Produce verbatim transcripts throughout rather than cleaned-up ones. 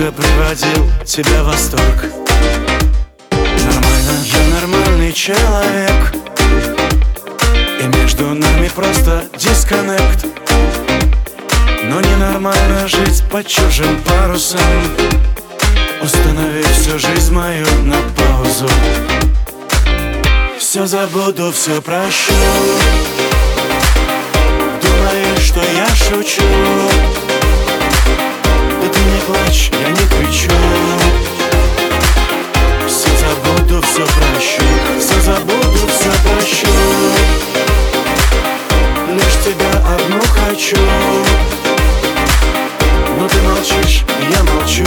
долго приводил тебя в восторг. Нормально, я нормальный человек, и между нами просто дисконнект. Но ненормально жить под чужим парусом, установив всю жизнь мою на паузу. Все забуду, все прощу. Думаешь, что я шучу? Да ты не плачь, я не кричу. Все забуду, все прощу. Все забуду, все прощу. Лишь тебя одну хочу. Но ты молчишь, я молчу.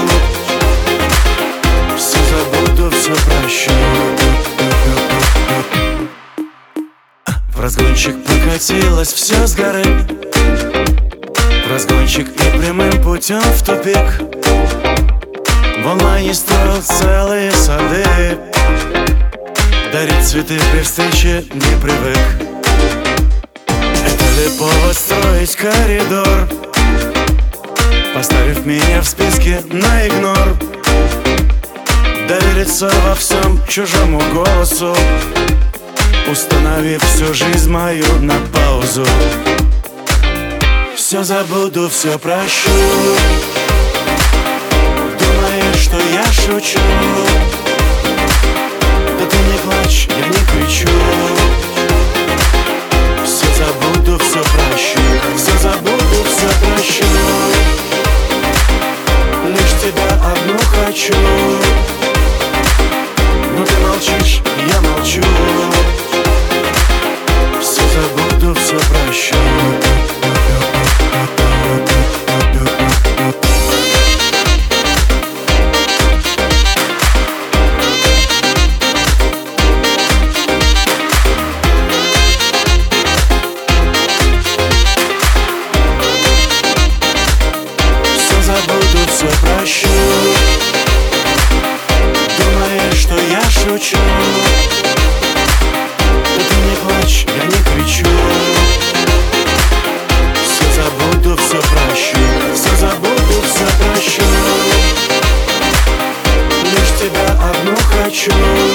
Все забуду, все прощу. В разгончик покатилось все с горы, в разгончик и прямым путем в тупик. В онлайне строил целые сады, дарить цветы при встрече не привык. Это ли повод строить коридор, поставив меня в списке на игнор? Довериться во всем чужому голосу, установив всю жизнь мою на паузу. Все забуду, все прощу. Думаешь, что я шучу? Да ты не плачь, я не кричу. Все забуду, все прощу. Все забуду, все прощу. Лишь тебя одну хочу. Но ты молчишь, я молчу. Все забуду, все прощу. Все забуду, все прощу. Думаешь, что я шучу? Да ты не плачь, я не кричу. Все забуду, все прощу. Все забуду, все прощу. Лишь тебя одну хочу.